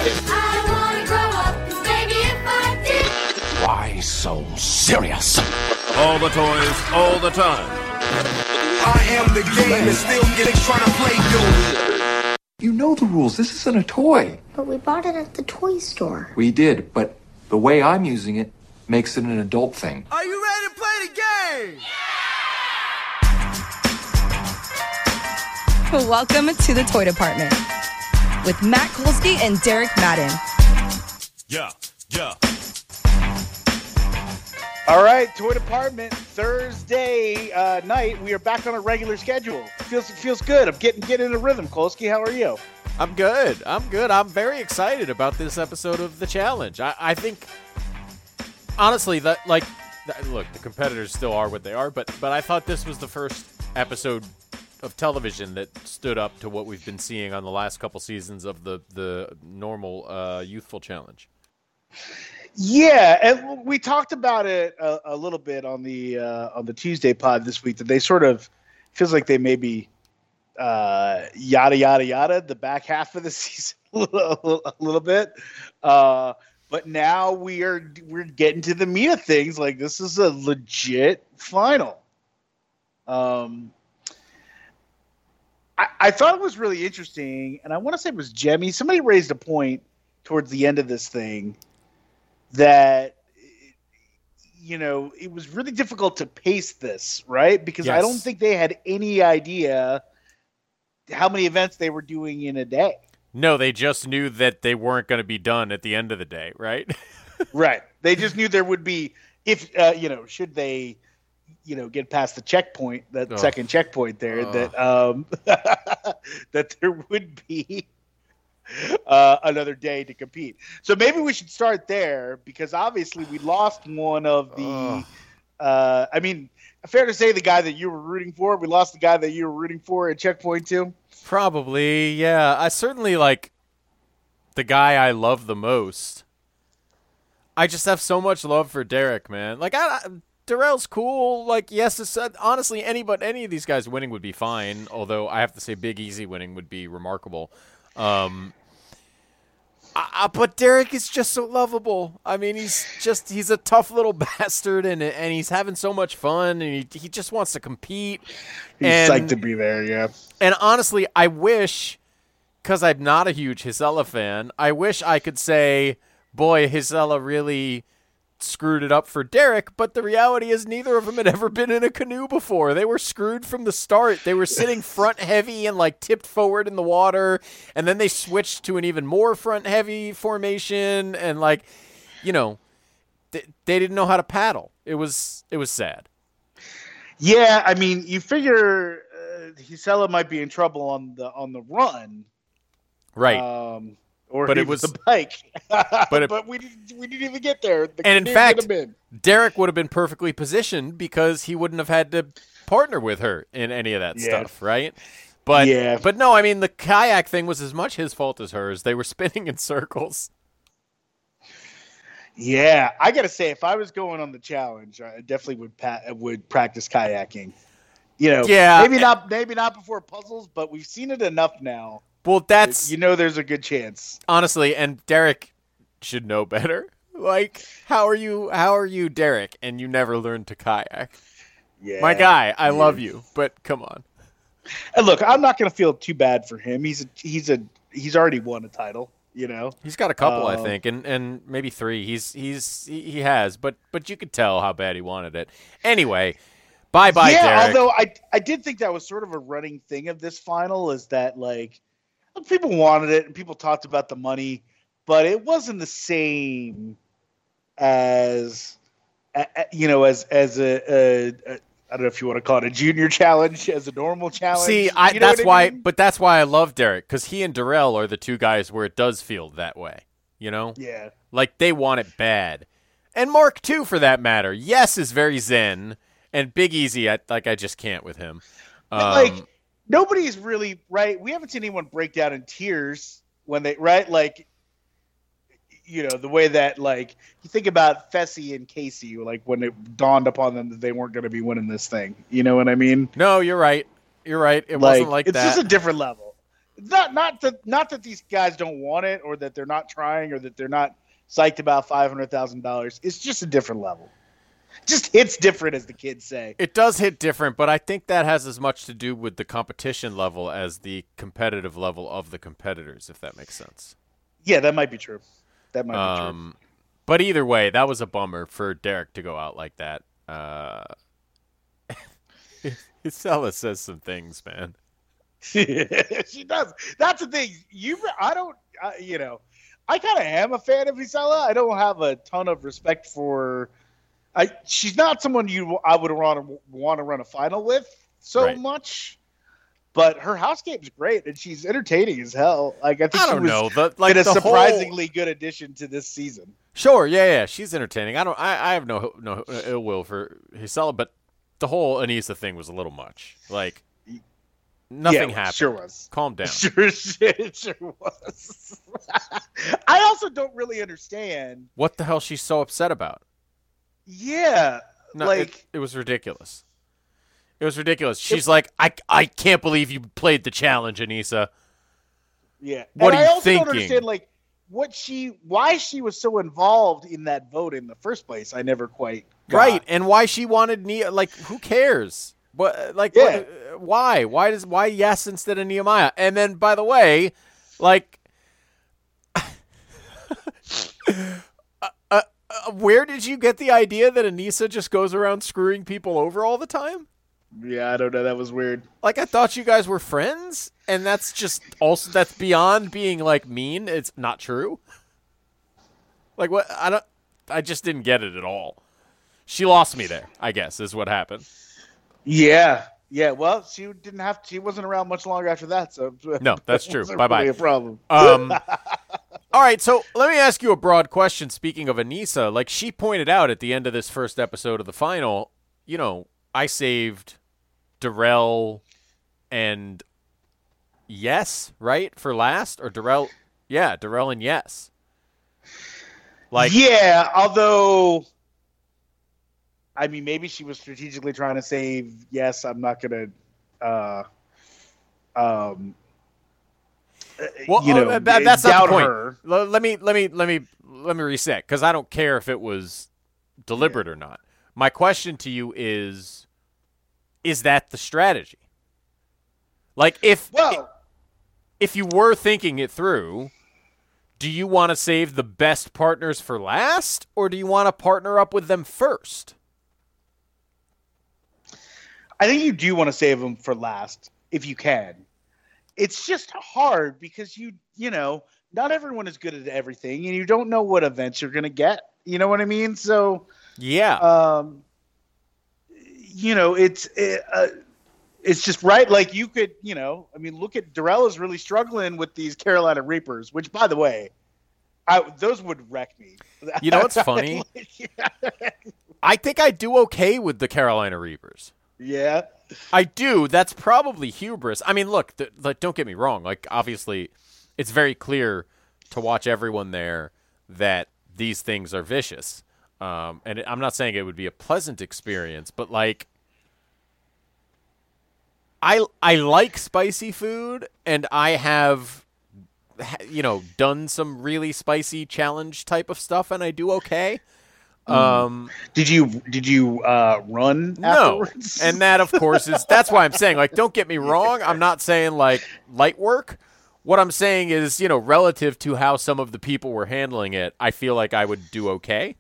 I wanna grow up, 'cause maybe if I did. Why so serious? All the toys, all the time. I am the game and still getting trying to play you. You know the rules. This isn't a toy. But we bought it at the toy store. We did, but the way I'm using it makes it an adult thing. Are you ready to play the game? Welcome to the Toy Department with Matt Kolsky and Derek Madden. Yeah. All right, Toy Department, Thursday night. We are back on a regular schedule. Feels good. I'm getting in a rhythm. Kolsky, how are you? I'm good. I'm very excited about this episode of The Challenge. I think, honestly, look, the competitors still are what they are, but I thought this was the first episode of television that stood up to what we've been seeing on the last couple seasons of the normal youthful challenge. Yeah, and we talked about it a little bit on the Tuesday pod this week, that they sort of feels like they maybe yada yada yada the back half of the season a little bit, but now we're getting to the meat of things. Like, this is a legit final. I thought it was really interesting, and I want to say it was Jemmy. Somebody raised a point towards the end of this thing that, you know, it was really difficult to pace this, right? Because yes. I don't think they had any idea how many events they were doing in a day. No, they just knew that they weren't going to be done at the end of the day, right? Right. They just knew there would be, if, should they, get past the checkpoint, that second checkpoint there, that that there would be another day to compete. So maybe we should start there, because obviously we lost one of the fair to say the guy that you were rooting for. We lost the guy that you were rooting for at checkpoint 2. Probably, yeah. I certainly like the guy I love the most. I just have so much love for Derek, man. Like, Darrell's cool. Like, yes, honestly, any of these guys winning would be fine. Although I have to say, Big Easy winning would be remarkable. But Derek is just so lovable. I mean, he's a tough little bastard, and he's having so much fun, and he just wants to compete. He's psyched to be there, yeah. And honestly, I wish, because I'm not a huge Hisela fan, I wish I could say, boy, Hisela really screwed it up for Derek, but the reality is neither of them had ever been in a canoe before. They were screwed from the start. They were sitting front heavy and like tipped forward in the water, and then they switched to an even more front heavy formation, and they didn't know how to paddle. It was sad. Yeah, I mean, you figure Hisela might be in trouble on the run, right? But it was the bike. but we didn't even get there. And in fact, Derek would have been perfectly positioned because he wouldn't have had to partner with her in any of that stuff, right? But no, I mean, the kayak thing was as much his fault as hers. They were spinning in circles. Yeah, I got to say, if I was going on the challenge, I definitely would practice kayaking. Maybe not before puzzles, but we've seen it enough now. Well, that's... there's a good chance. Honestly, and Derek should know better. Like, how are you, Derek, and you never learned to kayak? Yeah. My guy, I love you, but come on. And look, I'm not going to feel too bad for him. He's already won a title, He's got a couple, I think, and maybe 3. He has, but you could tell how bad he wanted it. Anyway, bye-bye, Derek. Yeah, although I did think that was sort of a running thing of this final, is that, like, people wanted it and people talked about the money, but it wasn't the same as a I don't know if you want to call it a junior challenge, as a normal challenge. See, that's why I love Derek, because he and Darrell are the two guys where it does feel that way, Yeah. Like, they want it bad. And Mark, too, for that matter. Yes is very zen, and Big Easy, I just can't with him. Nobody's really, right? We haven't seen anyone break down in tears when they, right? Like, the way that, like, you think about Fessy and Casey, like, when it dawned upon them that they weren't going to be winning this thing. You know what I mean? No, you're right. It wasn't like that. It's just a different level. not that these guys don't want it or that they're not trying or that they're not psyched about $500,000. It's just a different level. Just hits different, as the kids say. It does hit different, but I think that has as much to do with the competition level as the competitive level of the competitors, if that makes sense. Yeah, that might be true. That might be true. But either way, that was a bummer for Derek to go out like that. Isela says some things, man. She does. That's the thing. I kind of am a fan of Isela. I don't have a ton of respect for. She's not someone I would want to run a final with much. But her house game's great, and she's entertaining as hell. Like I think she was a surprisingly good addition to this season. Sure, yeah, she's entertaining. I have no ill will for Isela, but the whole Aneesa thing was a little much. Like nothing happened. Sure was. Calm down. It sure was. I also don't really understand what the hell she's so upset about. Yeah, no, it was ridiculous. It was ridiculous. She's like, I can't believe you played the challenge, Aneesa. Yeah. What are you thinking? Don't understand, like, why she was so involved in that vote in the first place. I never quite got. Right, and why she wanted Nia. Like, who cares? What? Like, why? Why yes instead of Nehemiah? And then, by the way, like, where did you get the idea that Aneesa just goes around screwing people over all the time? Yeah, I don't know. That was weird. Like, I thought you guys were friends, and that's beyond being, like, mean. It's not true. Like, what? I just didn't get it at all. She lost me there, I guess, is what happened. Yeah. Well, she wasn't around much longer after that, so no, that's true. Bye-bye. Really a problem. All right, so let me ask you a broad question. Speaking of Aneesa, like she pointed out at the end of this first episode of the final, I saved Darrell and Yes, right, for last, or Darrell and Yes. Like, yeah, although, I mean, maybe she was strategically trying to save Yes. I'm not gonna, that's not the point. Her. Let me reset, because I don't care if it was deliberate or not. My question to you is that the strategy? Like, if you were thinking it through, do you want to save the best partners for last, or do you want to partner up with them first? I think you do want to save them for last, if you can. It's just hard because not everyone is good at everything, and you don't know what events you're going to get. You know what I mean? So yeah, it's just right. Like you could, look at Darrell is really struggling with these Carolina Reapers, which, by the way, those would wreck me. You know what's funny? I think I do okay with the Carolina Reapers. Yeah. I do. That's probably hubris. I mean, look, don't get me wrong. Like, obviously, it's very clear to watch everyone there that these things are vicious. And I'm not saying it would be a pleasant experience, but, like, I like spicy food, and I have, done some really spicy challenge type of stuff, and I do okay. Did you run afterwards? No. And that, of course, that's why I'm saying, like, don't get me wrong. I'm not saying, like, light work. What I'm saying is, relative to how some of the people were handling it, I feel like I would do okay.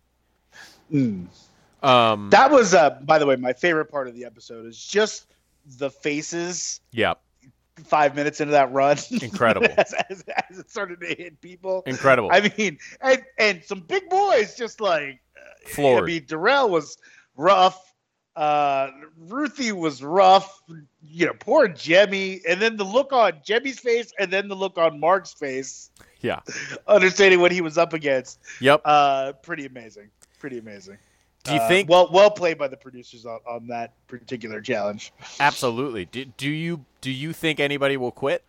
That was, by the way, my favorite part of the episode is just the faces. Yep. 5 minutes into that run. Incredible. as it started to hit people. Incredible. I mean, and some big boys just like, floored. I mean, Darrell was rough. Ruthie was rough. Poor Jemmy. And then the look on Jemmy's face and then the look on Mark's face. Yeah. Understanding what he was up against. Yep. Pretty amazing. Do you think? Well played by the producers on that particular challenge. Absolutely. Do you think anybody will quit?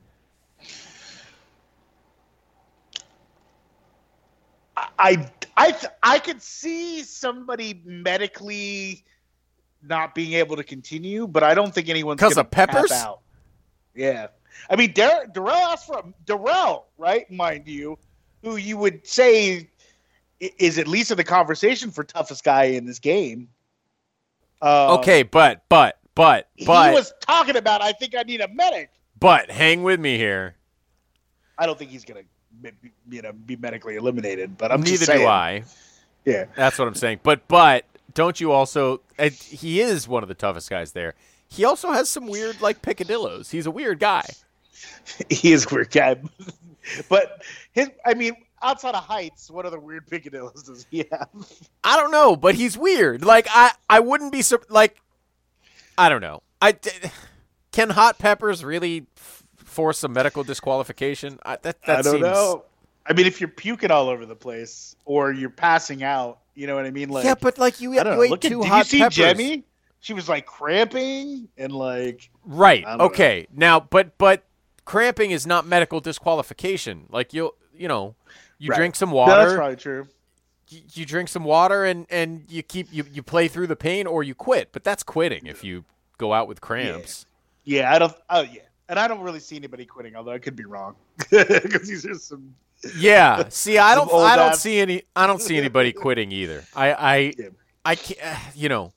I could see somebody medically not being able to continue, but I don't think anyone's because of Peppers. Tap out. Yeah, I mean, Darrell asked for Darrell, right? Mind you, who you would say is at least in the conversation for toughest guy in this game. Okay, but he was talking about, I think I need a medic. But hang with me here. I don't think he's gonna, be medically eliminated. But I'm Neither just saying. do I. Yeah, that's what I'm saying. But don't you also? He is one of the toughest guys there. He also has some weird picadillos. He's a weird guy. He is a weird guy. But outside of heights, what other weird picadillos does he have? I don't know, but he's weird. I wouldn't be I don't know. Can hot peppers really force a medical disqualification? I don't know. I mean, if you're puking all over the place or you're passing out, you know what I mean? Yeah, but you ate two hot peppers. Did you see Jemmy? She was cramping and Right. Okay. Now, but cramping is not medical disqualification. You drink some water. No, that's probably true. You drink some water and you play through the pain or you quit. But that's quitting if you go out with cramps. Yeah, I don't. Oh yeah, and I don't really see anybody quitting. Although I could be wrong because these are some. Yeah. See, I don't see anybody quitting either. I can't.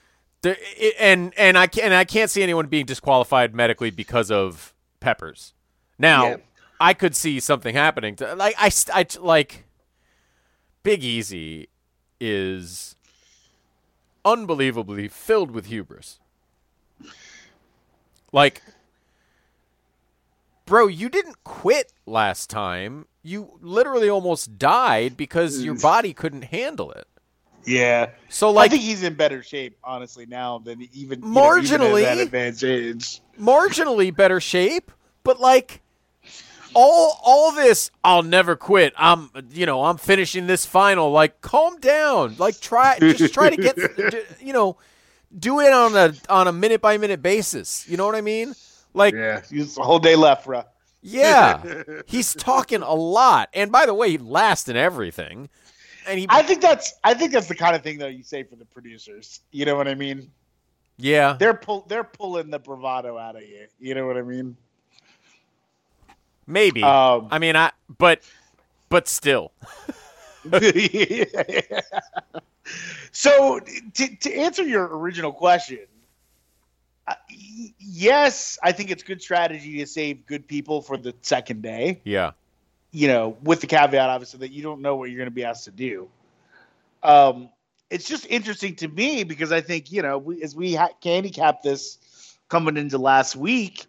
I can't see anyone being disqualified medically because of peppers. Now, I could see something happening to Big Easy is unbelievably filled with hubris. Bro, you didn't quit last time. You literally almost died because your body couldn't handle it. Yeah. So I think he's in better shape, honestly, now than even marginally even at that advanced age. Marginally better shape, but all this, I'll never quit. I'm finishing this final. Calm down. Try to get do it on a minute by minute basis. You know what I mean? Yeah, he's a whole day left, bro. Yeah, he's talking a lot. And by the way, he lasts in everything. And I think that's the kind of thing that you say for the producers. You know what I mean? Yeah, they're pulling the bravado out of you. You know what I mean? Maybe. But still. So to answer your original question, yes, I think it's good strategy to save good people for the second day. Yeah. With the caveat, obviously, that you don't know what you're going to be asked to do. It's just interesting to me because I think, as we handicap this coming into last week,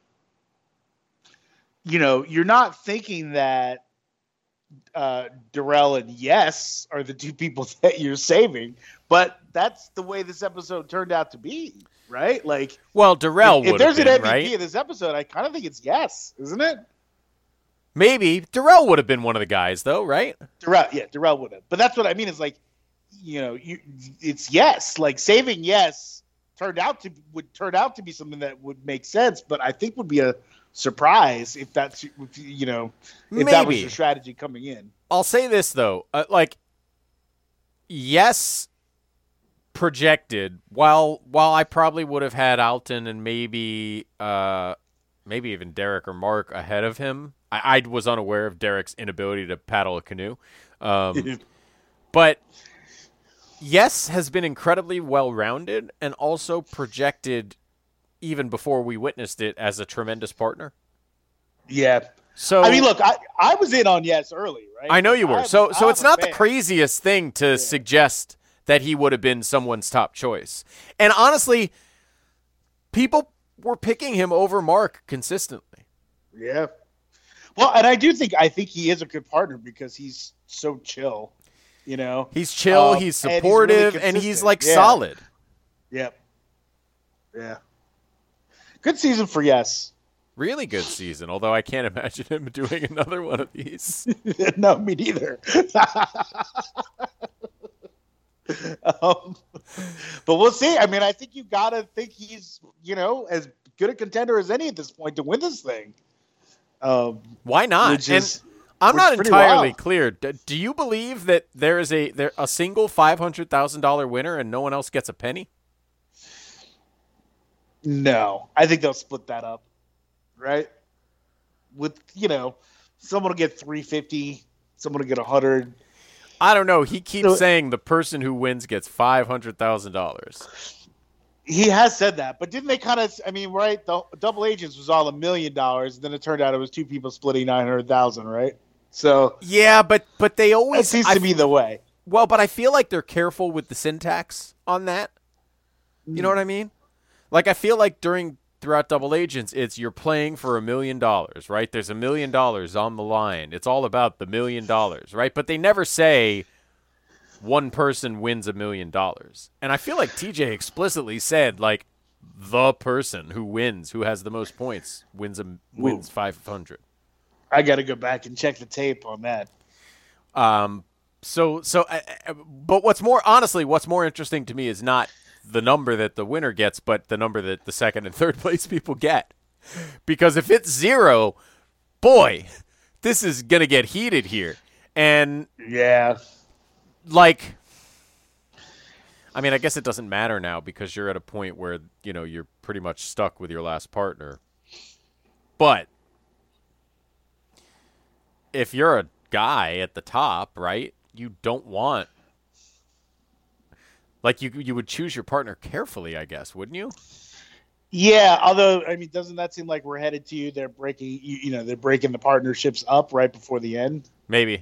you're not thinking that Darrell and Yes are the two people that you're saving, but that's the way this episode turned out to be, right? Well, Darrell would have been, right? If there's an MVP of this episode, I kind of think it's Yes, isn't it? Maybe. Darrell would have been one of the guys, though, right? Darrell would have. But that's what I mean is it's Yes. Saving Yes would turn out to be something that would make sense, but I think would be a surprise if that's if that was your strategy coming in. I'll say this though, Yes projected while I probably would have had Alton and maybe even Derek or Mark ahead of him. I was unaware of Derek's inability to paddle a canoe. But Yes has been incredibly well-rounded and also projected even before we witnessed it as a tremendous partner. Yeah. So look, I was in on Yes early, right? I know you were. So it's not the craziest thing to suggest that he would have been someone's top choice. And honestly, people were picking him over Mark consistently. Yeah. Well, and I think he is a good partner because he's so chill, He's chill, he's supportive, and he's solid. Yep. Yeah. Good season for Yes. Really good season, although I can't imagine him doing another one of these. No, me neither. But we'll see. I think you got to think he's, as good a contender as any at this point to win this thing. Why not? I'm not entirely clear. Do you believe that there is a single $500,000 winner and no one else gets a penny? No, I think they'll split that up, right? with someone will get 350, someone will get 100. I don't know. He keeps saying the person who wins gets $500,000. He has said that, but didn't they kind of? I mean, right? The Double Agents was all $1 million. Then it turned out it was two people splitting 900,000, right? So yeah, but they always seems to be the way. Well, but I feel like they're careful with the syntax on that. You know what I mean? Like I feel like throughout Double Agents, it's you're playing for $1 million, right? There's $1 million on the line. It's all about the $1 million, right? But they never say one person wins $1 million. And I feel like TJ explicitly said, like, the person who wins, who has the most points, wins 500. I got to go back and check the tape on that. But what's more interesting to me is not the number that the winner gets, but the number that the second and third place people get. Because if it's 0, boy, this is going to get heated here. And yeah. Like, I mean, I guess it doesn't matter now because you're at a point where, you're pretty much stuck with your last partner. But if you're a guy at the top, right, you don't want, like, you would choose your partner carefully, I guess, wouldn't you? Yeah, although, I mean, doesn't that seem like we're headed to they're breaking, they're breaking the partnerships up right before the end? Maybe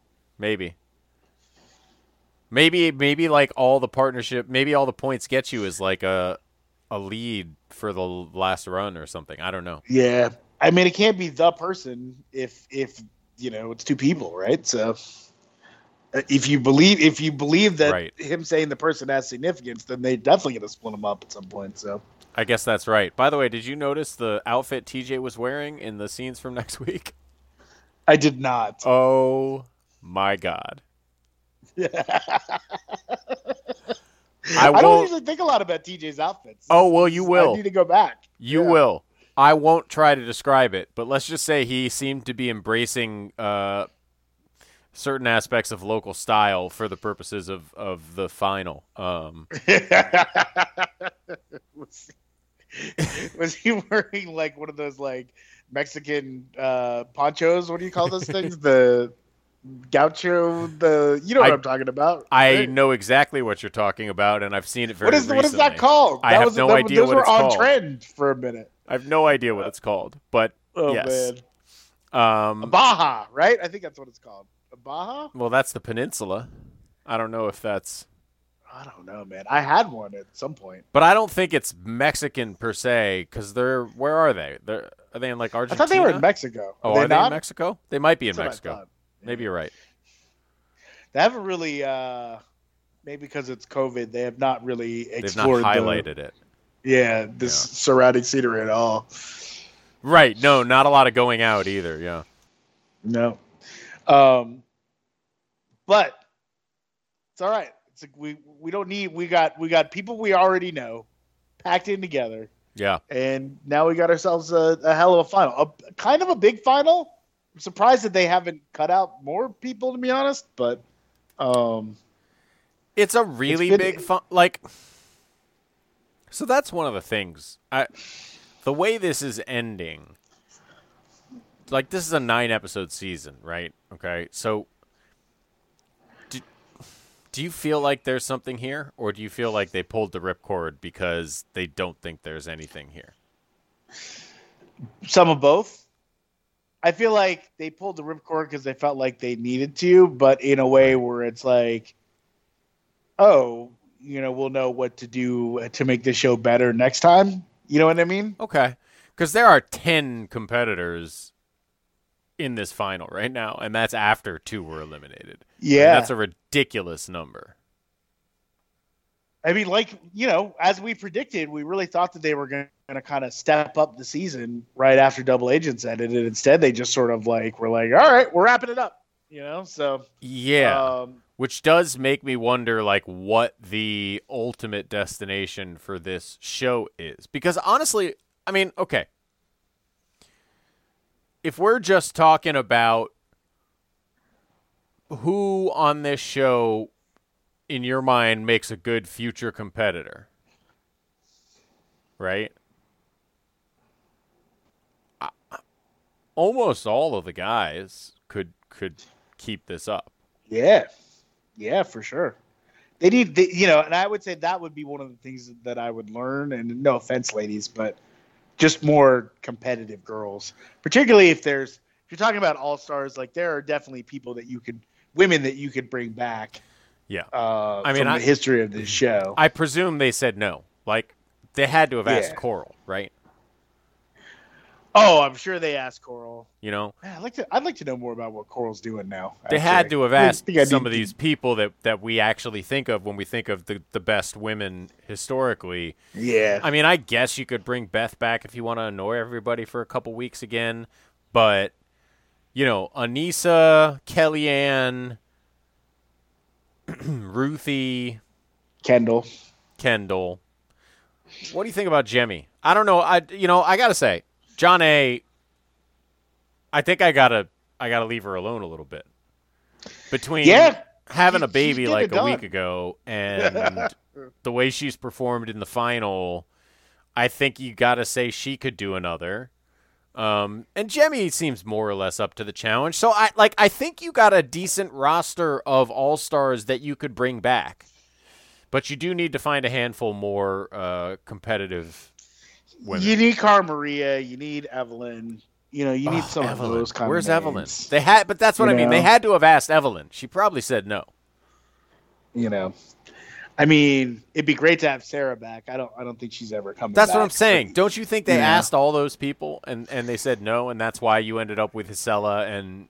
like all the partnership, maybe all the points get you is like a lead for the last run or something. I don't know. Yeah. I mean, it can't be the person if it's two people, right? So if you believe that right. Him saying the person has significance, then they definitely going to split them up at some point. So I guess that's right. By the way, did you notice the outfit TJ was wearing in the scenes from next week? I did not. Oh my God. I don't usually think a lot about TJ's outfits. Oh, well, you will. I need to go back. You will. I won't try to describe it, but let's just say he seemed to be embracing certain aspects of local style for the purposes of the final. Was he wearing like one of those like Mexican ponchos? What do you call those things? The gaucho, what I'm talking about. I know exactly what you're talking about, and I've seen it very recently. What is that called? I have no idea what it's called. Those were on trend for a minute. I have no idea what it's called, but yes. Man. A Baja, right? I think that's what it's called. A Baja? Well, that's the peninsula. I don't know if that's... I don't know, man. I had one at some point. But I don't think it's Mexican per se, because they're... Where are they? Are they in, like, Argentina? I thought they were in Mexico. Oh, are they in Mexico? They might be in Mexico. Maybe you're right. They haven't really, maybe because it's COVID, they have not really explored. They've not highlighted it. Yeah, surrounding scenery at all. Right. No, not a lot of going out either. Yeah. No. But it's all right. It's like we don't need. We got people we already know packed in together. Yeah. And now we got ourselves a hell of a final. Kind of a big final. I'm surprised that they haven't cut out more people, to be honest, but it's a really big fun. Like, so that's one of the things. The way this is ending, like, this is a 9-episode season, right? Okay, so do you feel like there's something here, or do you feel like they pulled the ripcord because they don't think there's anything here? Some of both. I feel like they pulled the ripcord because they felt like they needed to, but in a way where it's like, oh, we'll know what to do to make this show better next time. You know what I mean? Okay. Because there are 10 competitors in this final right now, and that's after 2 were eliminated. Yeah. And that's a ridiculous number. I mean, like, as we predicted, we really thought that they were going to kind of step up the season right after Double Agents ended, and instead they just sort of like, we're like, all right, we're wrapping it up, so. Yeah, which does make me wonder, like, what the ultimate destination for this show is. Because honestly, I mean, okay, if we're just talking about who on this show in your mind makes a good future competitor, right? almost all of the guys could keep this up. Yeah, for sure. They need, and I would say that would be one of the things that I would learn. And no offense, ladies, but just more competitive girls, particularly if you're talking about all-stars, like there are definitely women that you could bring back. Yeah. From the history of this show. I presume they said no. Like, they had to have asked Coral, right? Oh, I'm sure they asked Coral. You know? Man, I'd like to know more about what Coral's doing now. They had to have asked some of these people that we actually think of when we think of the best women historically. Yeah. I mean, I guess you could bring Beth back if you want to annoy everybody for a couple weeks again. But, Anissa, Kellyanne, Ruthie, Kendall. What do you think about Jemmy? I don't know. I got to say, John A., I think I gotta leave her alone a little bit. Between having a baby like a week ago and the way she's performed in the final, I think you gotta say she could do another. And Jemmy seems more or less up to the challenge. So I think you got a decent roster of all-stars that you could bring back. But you do need to find a handful more competitive women. You need Cara Maria. You need Evelyn. You need some Evelyn. of those kind Where's of names. Evelyn? But that's what I mean. They had to have asked Evelyn. She probably said no. I mean, it'd be great to have Sarah back. I don't think she's ever coming back. That's what I'm saying. Don't you think they asked all those people and they said no, and that's why you ended up with Hisela and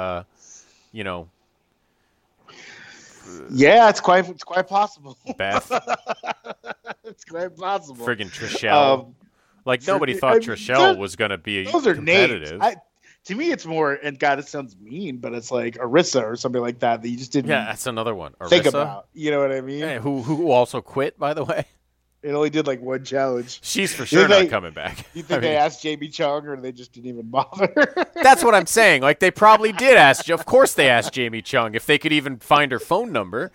Yeah, it's quite possible. Beth. It's quite possible. Friggin' Trishelle. Nobody thought Trishelle was going to be those are competitive. Names. To me, it's more, and God, it sounds mean, but it's like Arissa or something like that you just didn't. Yeah, that's another one. Arissa, think about. You know what I mean? Hey, who also quit, by the way. It only did like one challenge. She's for sure not coming back. You think they asked Jamie Chung, or they just didn't even bother? That's what I'm saying. Like, they probably did ask. Of course they asked Jamie Chung if they could even find her phone number.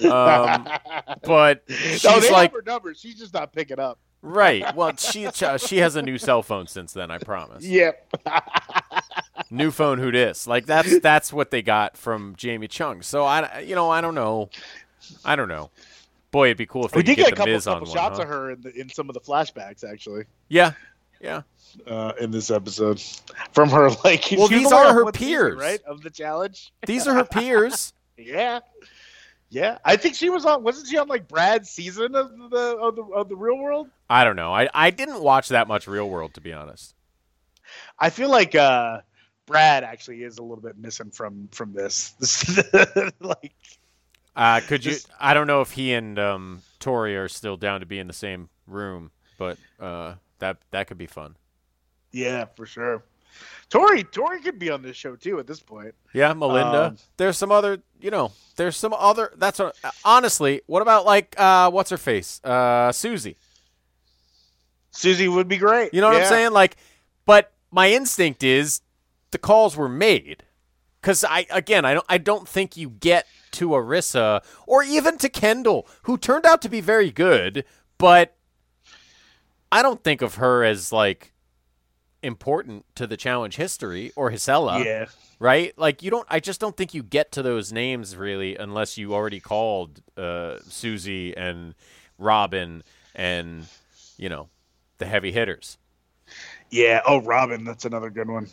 But she's they like, have her number. She's just not picking up. Right. Well, she has a new cell phone since then, I promise. Yep. New phone, who dis? Like, that's what they got from Jamie Chung. So I don't know. Boy, it'd be cool if we did get the a Miz couple on shots one, of her in some of the flashbacks, actually. Yeah. In this episode, from her well, these are her peers, right? Of the challenge. These are her peers. Yeah. I think she was on. Wasn't she on like Brad's season of the Real World? I don't know. I didn't watch that much Real World, to be honest. I feel like Brad actually is a little bit missing from this. Could you? I don't know if he and Tori are still down to be in the same room, but that could be fun. Yeah, for sure. Tori could be on this show too at this point. Yeah, Melinda. There's some other. That's honestly. What about like what's her face? Susie. Susie would be great. You know what I'm saying? Like, but my instinct is the calls were made because I don't think you get to Arissa or even to Kendall, who turned out to be very good, but I don't think of her as like important to the challenge history or Hisela. Yeah. Right? Like I just don't think you get to those names really unless you already called Susie and Robin and the heavy hitters. Yeah. Oh, Robin, that's another good one.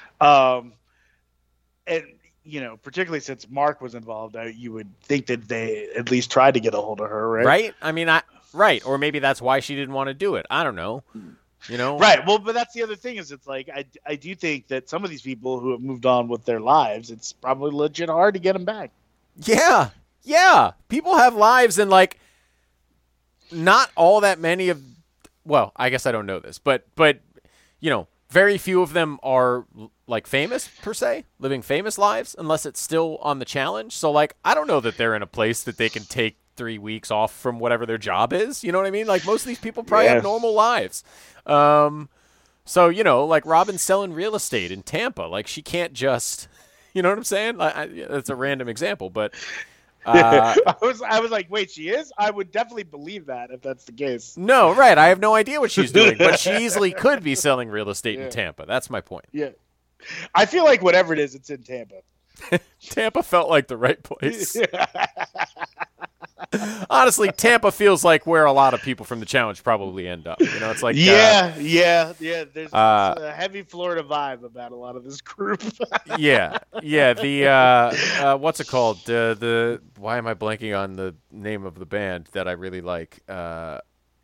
And particularly since Mark was involved, you would think that they at least tried to get a hold of her, right? Right? I mean, right. Or maybe that's why she didn't want to do it. I don't know. Right. Well, but that's the other thing is it's like I do think that some of these people who have moved on with their lives, it's probably legit hard to get them back. Yeah. Yeah. People have lives and like not all that many of, well, I guess I don't know this, but very few of them are like famous per se, living famous lives unless it's still on the challenge. So like, I don't know that they're in a place that they can take 3 weeks off from whatever their job is. You know what I mean? Like most of these people probably have normal lives. So, like Robin's selling real estate in Tampa. Like she can't just, you know what I'm saying? That's a random example, but I was like, wait, she is? I would definitely believe that if that's the case. No, right. I have no idea what she's doing, but she easily could be selling real estate in Tampa. That's my point. Yeah. I feel like whatever it is, it's in Tampa. Tampa felt like the right place. Honestly, Tampa feels like where a lot of people from the challenge probably end up. You know, it's like yeah. There's a heavy Florida vibe about a lot of this group. yeah. The what's it called? The why am I blanking on the name of the band that I really like? I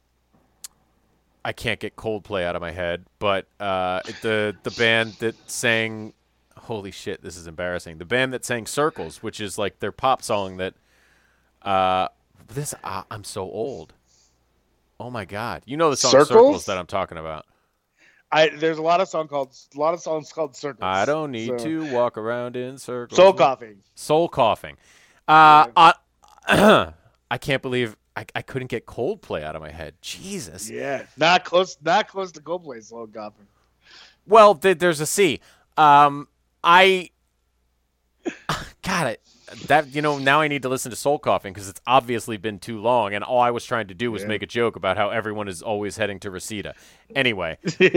can't get Coldplay out of my head, but the band that sang, holy shit, this is embarrassing. The band that sang Circles, which is like their pop song that. I'm so old. Oh my god! You know the song Circles that I'm talking about. There's a lot of songs called Circles. I don't need to walk around in circles. Soul coughing. I can't believe I couldn't get Coldplay out of my head. Jesus. Yeah, not close to Coldplay. Soul coughing. Well, there's a C. Got it. That now I need to listen to Soul Coughing because it's obviously been too long, and all I was trying to do was make a joke about how everyone is always heading to Reseda. Anyway,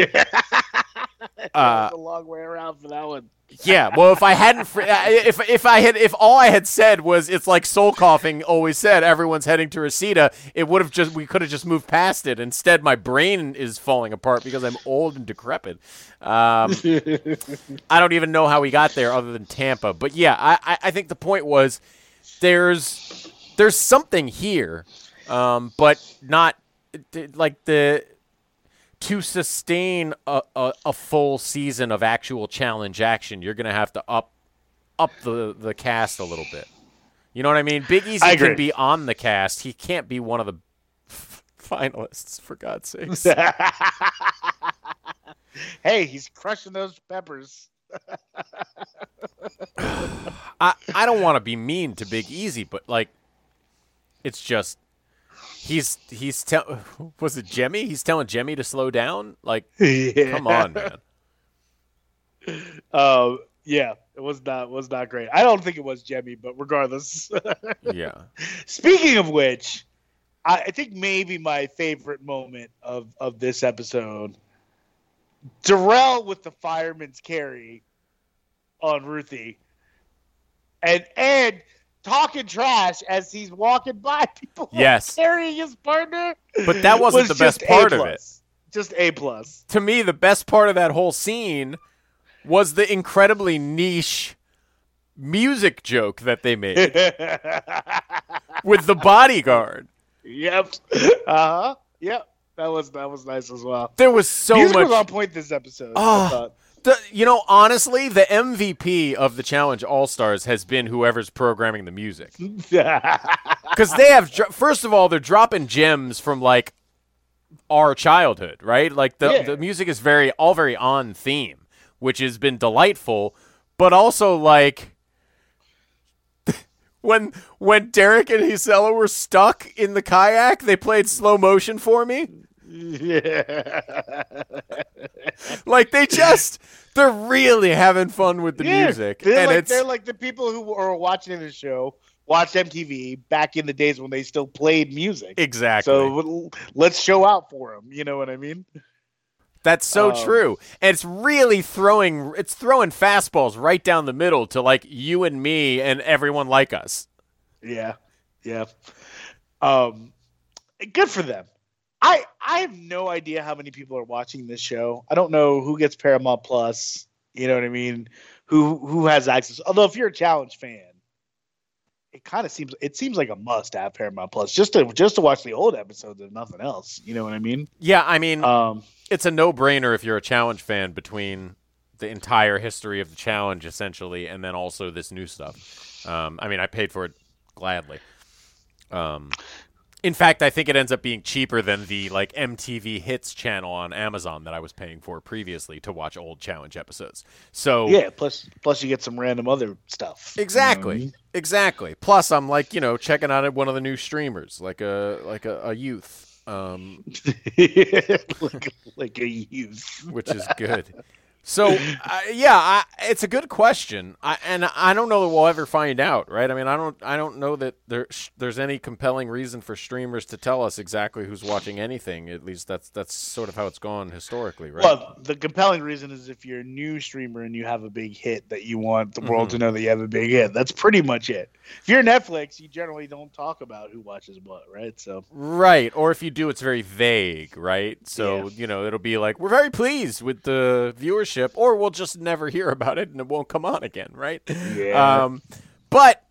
a long way around for that one. Yeah, well, if I hadn't, if all I had said was it's like Soul Coughing always said, everyone's heading to Reseda, we could have just moved past it. Instead, my brain is falling apart because I'm old and decrepit. I don't even know how we got there other than Tampa. But yeah, I think the point was there's something here, but not like to sustain a full season of actual challenge action, you're going to have to up the cast a little bit. You know what I mean? Big Easy can be on the cast. He can't be one of the finalists, for God's sakes. Hey, he's crushing those peppers. I don't want to be mean to Big Easy, but like, it's just was it Jemmy? He's telling Jemmy to slow down. Like, Come on, man. Yeah, it was not great. I don't think it was Jemmy, but regardless. Yeah. Speaking of which, I think maybe my favorite moment of this episode, Darrell with the fireman's carry on Ruthie, and talking trash as he's walking by people. Yes. Carrying his partner. But that wasn't the best part of it. Just A+. To me, the best part of that whole scene was the incredibly niche music joke that they made with the bodyguard. Yep. Yep. That was nice as well. There was so Music much was on point this episode. I thought. Honestly, the MVP of the Challenge All-Stars has been whoever's programming the music. Because they have, first of all, they're dropping gems from, like, our childhood, right? Like, the music is all very on theme, which has been delightful, but also, like, when Derek and Gisela were stuck in the kayak, they played slow motion for me. Yeah. Like, they're really having fun with the music. They're like the people who are watching the show, watched MTV back in the days when they still played music. Exactly. So let's show out for them. You know what I mean? That's so true. And it's really throwing fastballs right down the middle to, like, you and me and everyone like us. Yeah. Yeah. Good for them. I have no idea how many people are watching this show. I don't know who gets Paramount Plus. You know what I mean? Who has access? Although if you're a Challenge fan, it seems like a must to have Paramount Plus just to watch the old episodes and nothing else. You know what I mean? Yeah, I mean, it's a no-brainer if you're a Challenge fan between the entire history of the Challenge essentially and then also this new stuff. I mean, I paid for it gladly. In fact, I think it ends up being cheaper than the like MTV Hits channel on Amazon that I was paying for previously to watch old Challenge episodes. So yeah, plus you get some random other stuff. Exactly, you know what I mean? Exactly. Plus, I'm like checking out one of the new streamers, like a youth, like a youth, which is good. So, it's a good question, and I don't know that we'll ever find out, right? I mean, I don't know that there's any compelling reason for streamers to tell us exactly who's watching anything. At least that's sort of how it's gone historically, right? Well, the compelling reason is if you're a new streamer and you have a big hit that you want the world to know that you have a big hit. That's pretty much it. If you're Netflix, you generally don't talk about who watches what, right? So right, or if you do, it's very vague, right? So it'll be like, we're very pleased with the viewership, or we'll just never hear about it and it won't come on again, right? Yeah. But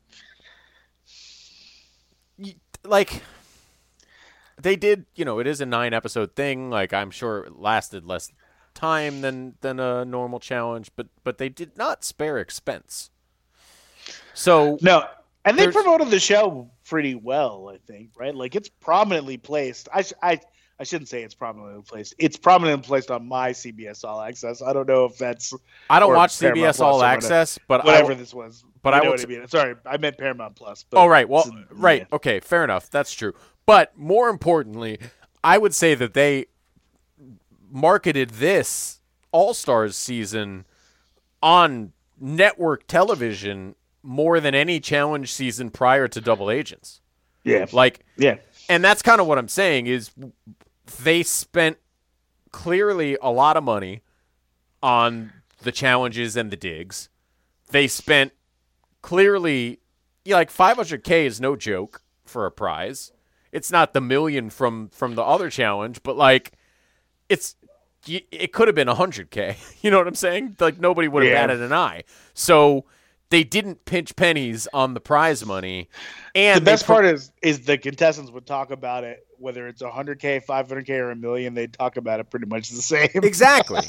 like they did, it is a 9-episode thing. Like, I'm sure it lasted less time than a normal challenge, but they did not spare expense. So no, and they promoted the show pretty well, I think, right? Like, it's prominently placed. I shouldn't say it's prominently placed. It's prominently placed on my CBS All Access. I don't know if that's. I don't watch CBS All Access, but whatever this was. But I know what I mean. Sorry, I meant Paramount Plus. But oh, right. Well, right. Yeah. Okay, fair enough. That's true. But more importantly, I would say that they marketed this All-Stars season on network television more than any challenge season prior to Double Agents. Yeah. And that's kind of what I'm saying is they spent clearly a lot of money on the challenges and the digs. They spent clearly, like, $500K is no joke for a prize. It's not the million from the other challenge, but like it could have been $100K. You know what I'm saying? Like, nobody would have batted an eye. So they didn't pinch pennies on the prize money. And the best part is the contestants would talk about it, whether it's $100K, $500K, or $1 million. They talk about it pretty much the same. Exactly.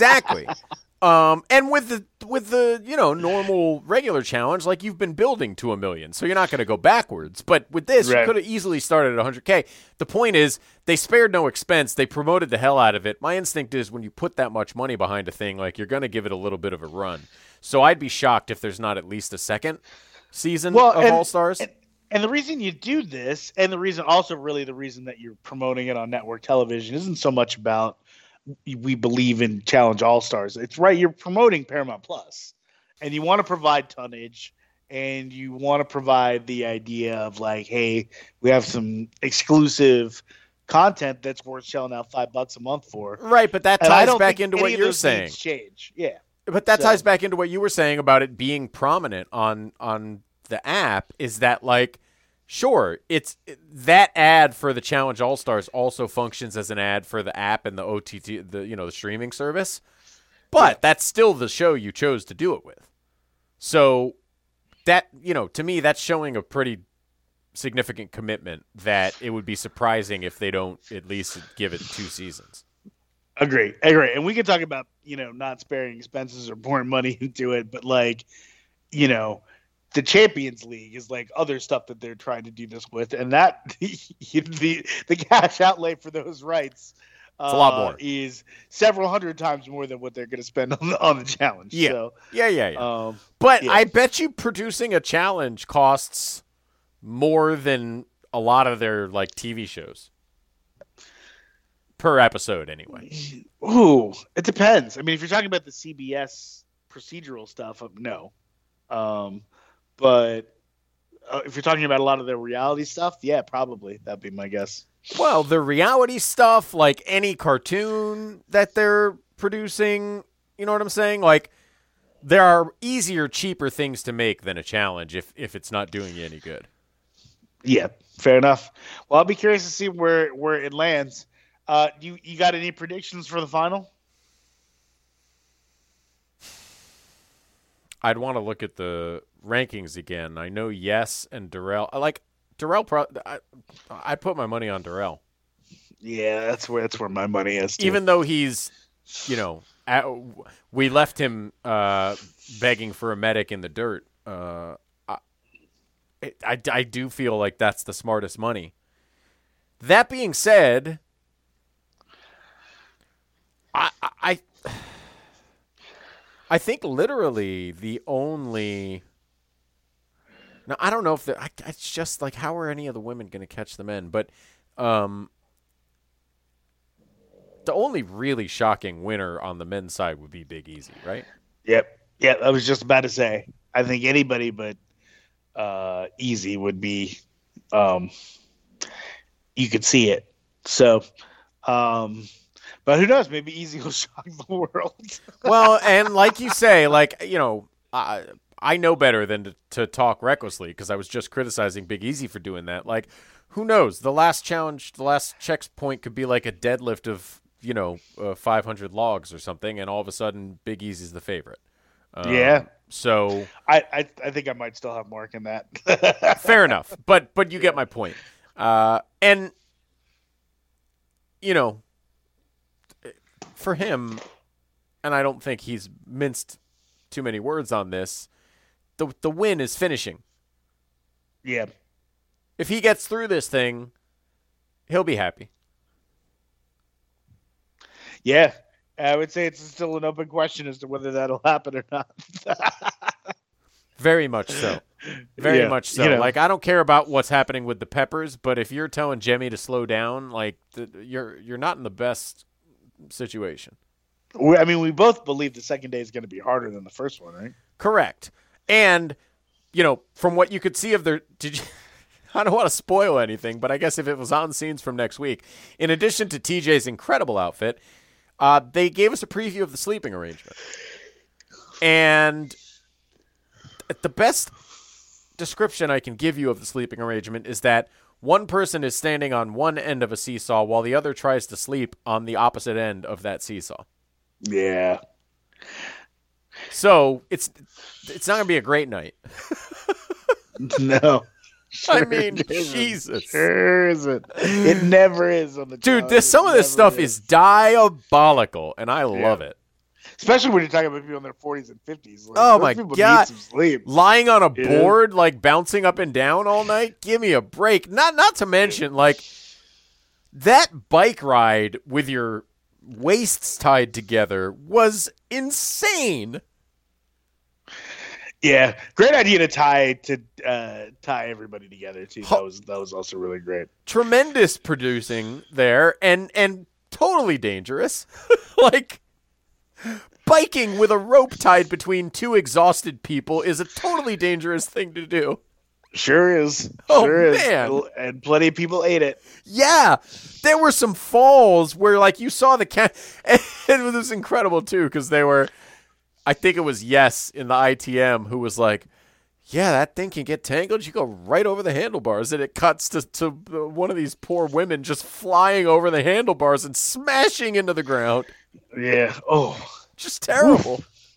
And with the normal regular challenge, like, you've been building to $1 million, so you're not going to go backwards. But with this, you could have easily started at $100K. The point is, they spared no expense. They promoted the hell out of it. My instinct is when you put that much money behind a thing, like, you're going to give it a little bit of a run. So I'd be shocked if there's not at least a second season of All-Stars. And the reason you do this, and the reason that you're promoting it on network television isn't so much about we believe in Challenge All-Stars. It's right, you're promoting Paramount Plus, and you want to provide tonnage, and you want to provide the idea of like, hey, we have some exclusive content that's worth shelling out $5 a month for. Right, but that ties back into what you're saying. Change, yeah. But that ties back into what you were saying about it being prominent on the app. Is that, like, sure, it's that ad for the Challenge All-Stars also functions as an ad for the app and the OTT, the streaming service, but that's still the show you chose to do it with. So that, to me, that's showing a pretty significant commitment that it would be surprising if they don't at least give it 2 seasons. Agree. And we can talk about, not sparing expenses or pouring money into it, but like, the Champions League is like other stuff that they're trying to do this with, and that the cash outlay for those rights it's a lot more. Is several hundred times more than what they're going to spend on the challenge. Yeah. So, Yeah. But I bet you producing a challenge costs more than a lot of their like TV shows per episode, anyway. Ooh, it depends. I mean, if you're talking about the CBS procedural stuff, no. But if you're talking about a lot of the reality stuff, yeah, probably. That'd be my guess. Well, the reality stuff, like any cartoon that they're producing, you know what I'm saying? Like, there are easier, cheaper things to make than a challenge if it's not doing you any good. Yeah, fair enough. Well, I'll be curious to see where it lands. You got any predictions for the final? I'd want to look at the rankings again. I know Yes and Darrell. I'd put my money on Darrell. Yeah, that's where my money is too. Even though he's, we left him begging for a medic in the dirt. I do feel like that's the smartest money. That being said, I think literally the only. Now, I don't know if it's just like, how are any of the women going to catch the men? But the only really shocking winner on the men's side would be Big Easy, right? Yep. Yeah, I was just about to say. I think anybody but Easy would be. You could see it. So, but who knows? Maybe Easy will shock the world. Well, and like you say, I know better than to talk recklessly because I was just criticizing Big Easy for doing that. Like, who knows? The last checkpoint could be like a deadlift of 500 logs or something, and all of a sudden Big Easy's the favorite. Yeah. So I think I might still have Mark in that. fair enough, but you get my point. And for him, and I don't think he's minced too many words on this, the win is finishing. Yeah. If he gets through this thing, he'll be happy. Yeah. I would say it's still an open question as to whether that'll happen or not. Very much so. Very much so. Like, I don't care about what's happening with the Peppers, but if you're telling Jemmy to slow down, like, you're not in the best situation. I mean, we both believe the second day is going to be harder than the first one, right? Correct. And, from what you could see of I don't want to spoil anything, but I guess if it was on scenes from next week, in addition to TJ's incredible outfit, they gave us a preview of the sleeping arrangement. And the best description I can give you of the sleeping arrangement is that one person is standing on one end of a seesaw while the other tries to sleep on the opposite end of that seesaw. Yeah. So it's not going to be a great night. No. I mean, Jesus. Sure isn't. It never is on the Dude, challenge. some of this stuff is diabolical, and I love it. Especially when you're talking about people in their 40s and 50s. Like, Oh, those my people God. need some sleep. Lying on a board, like bouncing up and down all night? Give me a break. Not to mention, like, that bike ride with your waists tied together was insane. Yeah, great idea to tie everybody together too. That was also really great. Tremendous producing there, and totally dangerous. Like, biking with a rope tied between two exhausted people is a totally dangerous thing to do. Sure is. Oh, sure is. man. And plenty of people ate it. Yeah, there were some falls where, like, you saw the cat. It was incredible too because they were. I think it was Yes in the ITM who was like, yeah, that thing can get tangled. You go right over the handlebars. And it cuts to one of these poor women just flying over the handlebars and smashing into the ground. Yeah. Oh. Just terrible.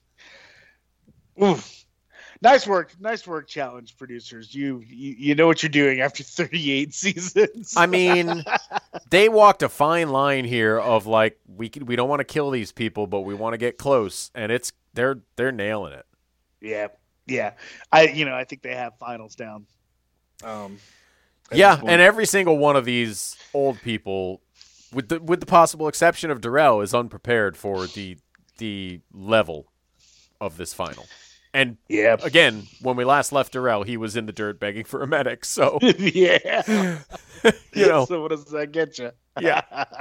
Oof. Nice work, challenge producers. You know what you're doing after 38 seasons. I mean, they walked a fine line here of like we don't want to kill these people, but we want to get close, and they're nailing it. Yeah. I think they have finals down. Yeah, and every single one of these old people, with the possible exception of Darrell, is unprepared for the level of this final. And again, when we last left Darrell, he was in the dirt begging for a medic. So yeah, So what does that get you? Yeah,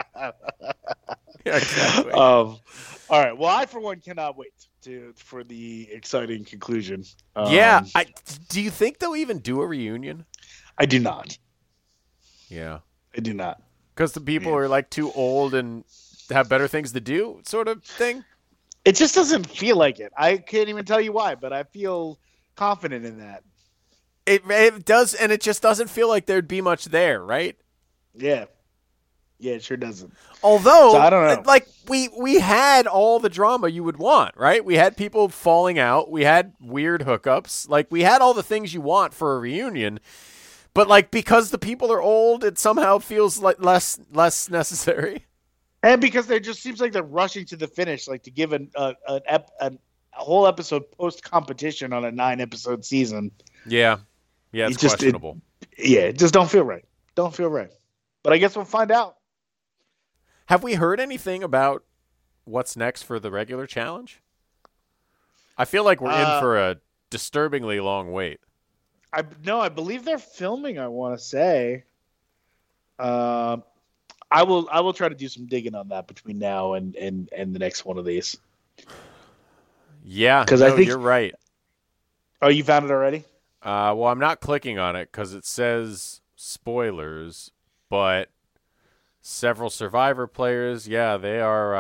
exactly. All right. Well, I for one cannot wait for the exciting conclusion. Do you think they'll even do a reunion? I do not. Yeah, I do not. Because the people are like too old and have better things to do, sort of thing. It just doesn't feel like it. I can't even tell you why, but I feel confident in that. It does, and it just doesn't feel like there'd be much there, right? Yeah. Yeah, it sure doesn't. Although, so I don't know. Like, we had all the drama you would want, right? We had people falling out. We had weird hookups. Like, we had all the things you want for a reunion. But, like, because the people are old, it somehow feels like less necessary. And because they just seems like they're rushing to the finish, like to give a whole episode post competition on a 9-episode season. Yeah, it's questionable. It just don't feel right. Don't feel right. But I guess we'll find out. Have we heard anything about what's next for the regular challenge? I feel like we're in for a disturbingly long wait. I believe they're filming. I want to say. I will try to do some digging on that between now and the next one of these. Yeah, because I think you're right. Oh, you found it already? Well, I'm not clicking on it because it says spoilers, but several Survivor players, yeah, they are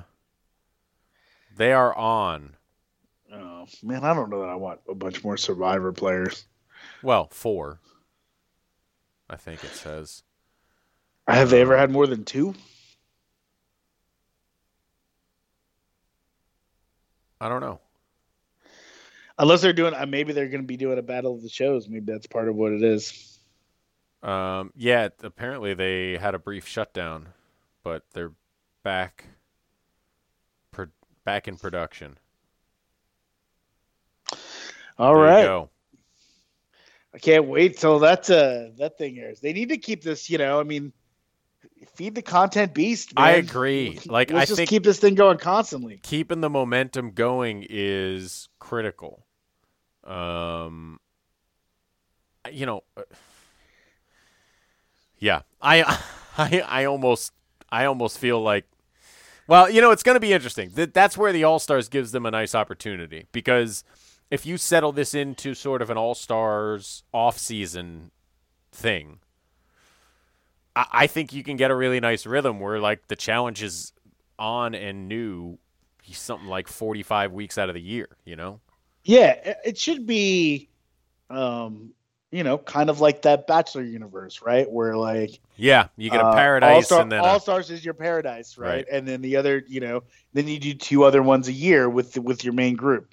on. Oh man, I don't know that I want a bunch more Survivor players. Well, 4, I think it says. Have they ever had more than 2? I don't know. Unless they're doing, maybe they're going to be doing a battle of the shows. Maybe that's part of what it is. Yeah, apparently they had a brief shutdown, but they're back in production. All there right. You go. I can't wait till that thing airs. They need to keep this, feed the content beast, man. I agree. Like, Let's I just think keep this thing going constantly. Keeping the momentum going is critical. Yeah, I almost feel like, well, it's going to be interesting. That's where the All-Stars gives them a nice opportunity, because if you settle this into sort of an All-Stars off-season thing, I think you can get a really nice rhythm where, like, the challenge is on and new something like 45 weeks out of the year, Yeah, it should be, kind of like that Bachelor universe, right? Where, like, yeah, you get a paradise and then All-Stars is your paradise, right? And then the other, then you do 2 other ones a year with your main group.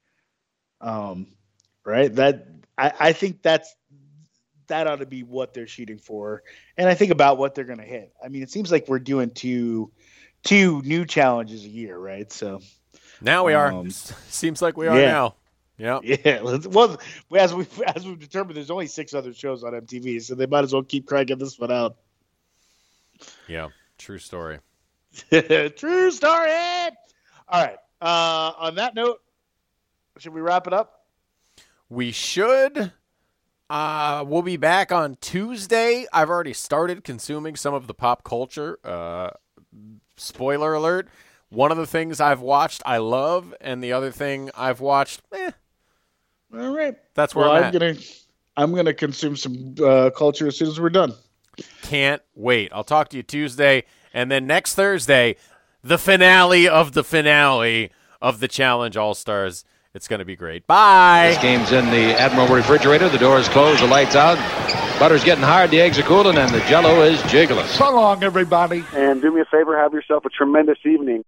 Right? That I think that ought to be what they're shooting for, and I think about what they're going to hit. I mean, it seems like we're doing two new challenges a year, right? So now we are. Seems like we are now. Yeah. Yeah. Well, as we've determined, there's only 6 other shows on MTV, so they might as well keep cranking this one out. Yeah. True story. True story. All right. On that note, should we wrap it up? We should. We'll be back on Tuesday. I've already started consuming some of the pop culture. Spoiler alert. One of the things I've watched I love, and the other thing I've watched, All right. That's where I'm at. I'm gonna consume some culture as soon as we're done. Can't wait. I'll talk to you Tuesday, and then next Thursday, the finale of the Challenge All-Stars. It's going to be great. Bye. This game's in the Admiral refrigerator. The door's closed. The light's out. Butter's getting hard. The eggs are cooling, and the Jell-O is jiggling. So long, everybody. And do me a favor. Have yourself a tremendous evening.